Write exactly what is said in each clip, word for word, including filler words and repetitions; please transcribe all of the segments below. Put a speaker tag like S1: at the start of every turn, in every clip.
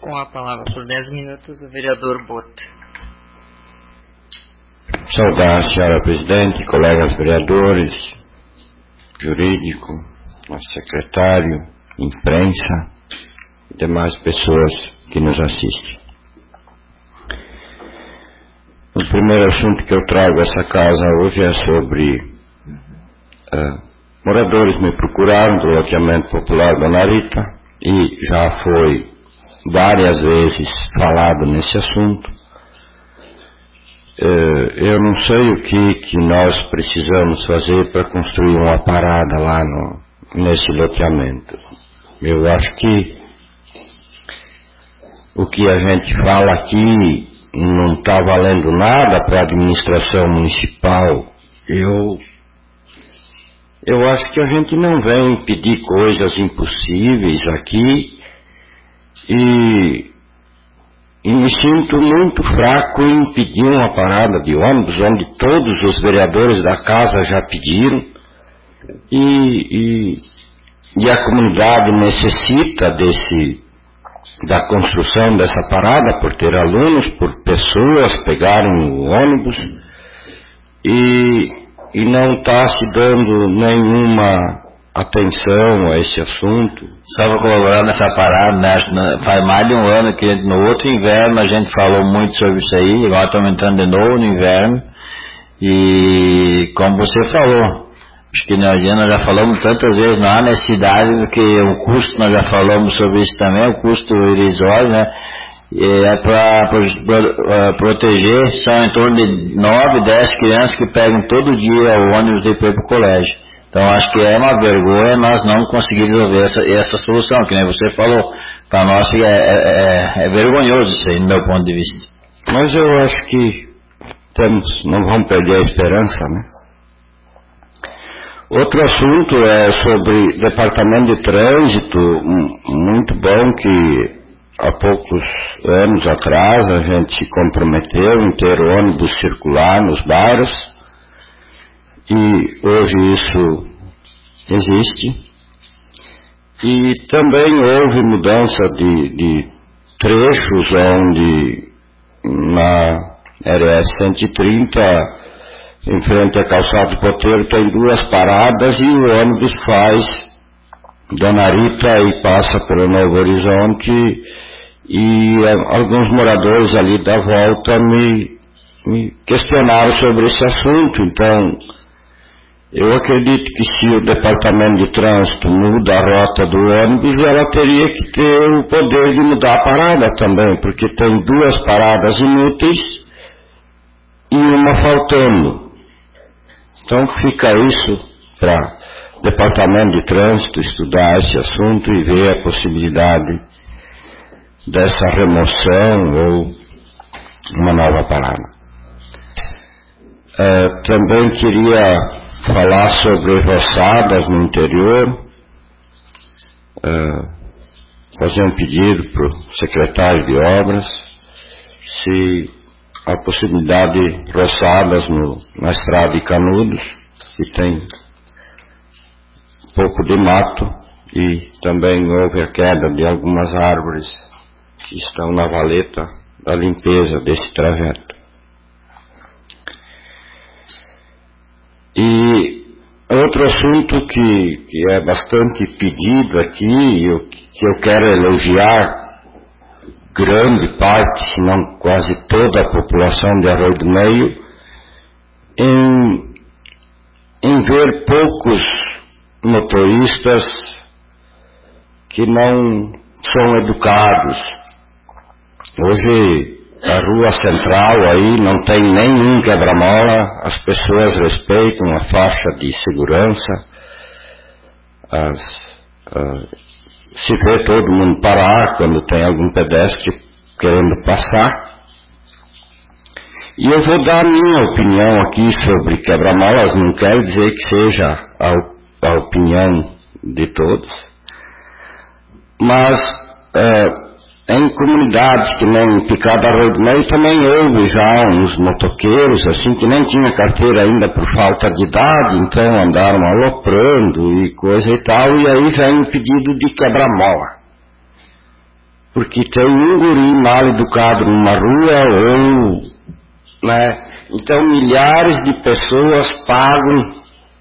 S1: Com a palavra por dez minutos, o vereador Bota.
S2: Saudar a senhora presidente, colegas vereadores, jurídico, nosso secretário, imprensa e demais pessoas que nos assistem. O primeiro assunto que eu trago a essa casa hoje é sobre uh, moradores me procuraram do loteamento popular Dona Rita e já foi várias vezes falado nesse assunto. Uh, eu não sei o que, que nós precisamos fazer para construir uma parada lá no, nesse loteamento. Eu acho que o que a gente fala aqui não está valendo nada para a administração municipal. Eu, eu acho que a gente não vem pedir coisas impossíveis aqui e, e me sinto muito fraco em pedir uma parada de ônibus, onde todos os vereadores da casa já pediram e, e, e a comunidade necessita desse da construção dessa parada, por ter alunos, por pessoas pegarem o ônibus e, e não está se dando nenhuma atenção a esse assunto.
S3: Só para colaborar nessa parada, né? Faz mais de um ano que no outro inverno a gente falou muito sobre isso aí, agora estamos entrando de novo no inverno e como você falou, acho que nós já falamos tantas vezes, não há necessidade, porque o custo, nós já falamos sobre isso também, o custo irrisório, né? É para pro, proteger, são em torno de nove, dez crianças que pegam todo dia o ônibus de ir para o colégio. Então acho que é uma vergonha nós não conseguirmos resolver essa, essa solução, que nem você falou. Para nós é, é, é vergonhoso isso aí, no meu ponto de vista.
S2: Mas eu acho que temos, não vamos perder a esperança, né? Outro assunto é sobre departamento de trânsito. Muito bom que há poucos anos atrás a gente se comprometeu em ter ônibus circular nos bairros e hoje isso existe. E também houve mudança de, de trechos onde na R S cento e trinta em frente à calçada do Poteiro tem duas paradas e o ônibus faz Dona Rita e passa pelo Novo Horizonte e a, alguns moradores ali da volta me, me questionaram sobre esse assunto. Então eu acredito que se o departamento de trânsito muda a rota do ônibus, ela teria que ter o poder de mudar a parada também, porque tem duas paradas inúteis e uma faltando. Então fica isso para o Departamento de Trânsito estudar esse assunto e ver a possibilidade dessa remoção ou uma nova parada. É, também queria falar sobre roçadas no interior, é, fazer um pedido para o secretário de obras se a possibilidade de roçadas no, na estrada de Canudos, que tem um pouco de mato e também houve a queda de algumas árvores que estão na valeta da limpeza desse trajeto. E outro assunto que, que é bastante pedido aqui e eu, que eu quero elogiar grande parte, se não quase toda a população de Arroio do Meio, em, em ver poucos motoristas que não são educados. Hoje a rua central aí não tem nenhum quebra-mola, as pessoas respeitam a faixa de segurança, as, as se vê todo mundo parar quando tem algum pedestre querendo passar. E eu vou dar a minha opinião aqui sobre quebra-molas, não quero dizer que seja a, a opinião de todos, mas é, em comunidades que nem Picada Arroio do Meio também houve já uns motoqueiros assim que nem tinha carteira ainda por falta de idade, então andaram aloprando e coisa e tal, e aí vem um pedido de quebra-mola. porque tem um guri mal educado numa rua, ou, né? Então milhares de pessoas pagam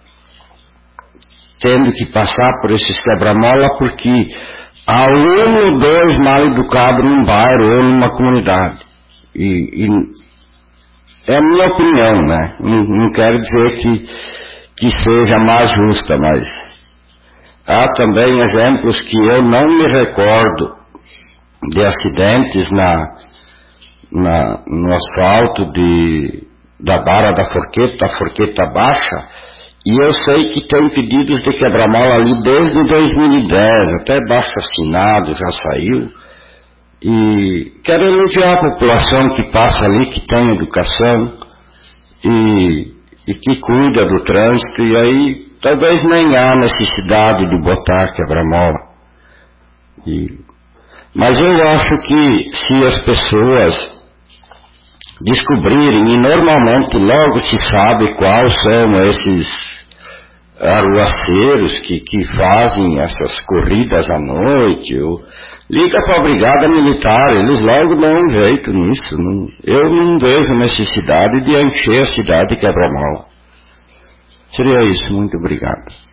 S2: tendo que passar por esses quebra-mola porque há um ou dois mal educados num bairro ou numa comunidade. E, e é a minha opinião, né? Não, não quero dizer que, que seja mais justa, mas há também exemplos que eu não me recordo de acidentes na, na, no asfalto de, da Barra da Forqueta, da Forqueta Baixa, e eu sei que tem pedidos de quebra-mola ali desde dois mil e dez, até baixo assinado já saiu, e quero elogiar a população que passa ali, que tem educação e, e que cuida do trânsito, e aí talvez nem há necessidade de botar quebra-mola. E Mas eu acho que se as pessoas descobrirem, e normalmente logo se sabe quais são esses arruaceiros que, que fazem essas corridas à noite, ou liga para a brigada militar, eles logo dão um jeito nisso. Não, eu não vejo necessidade de encher a cidade de quebra-mola. Seria isso, muito obrigado.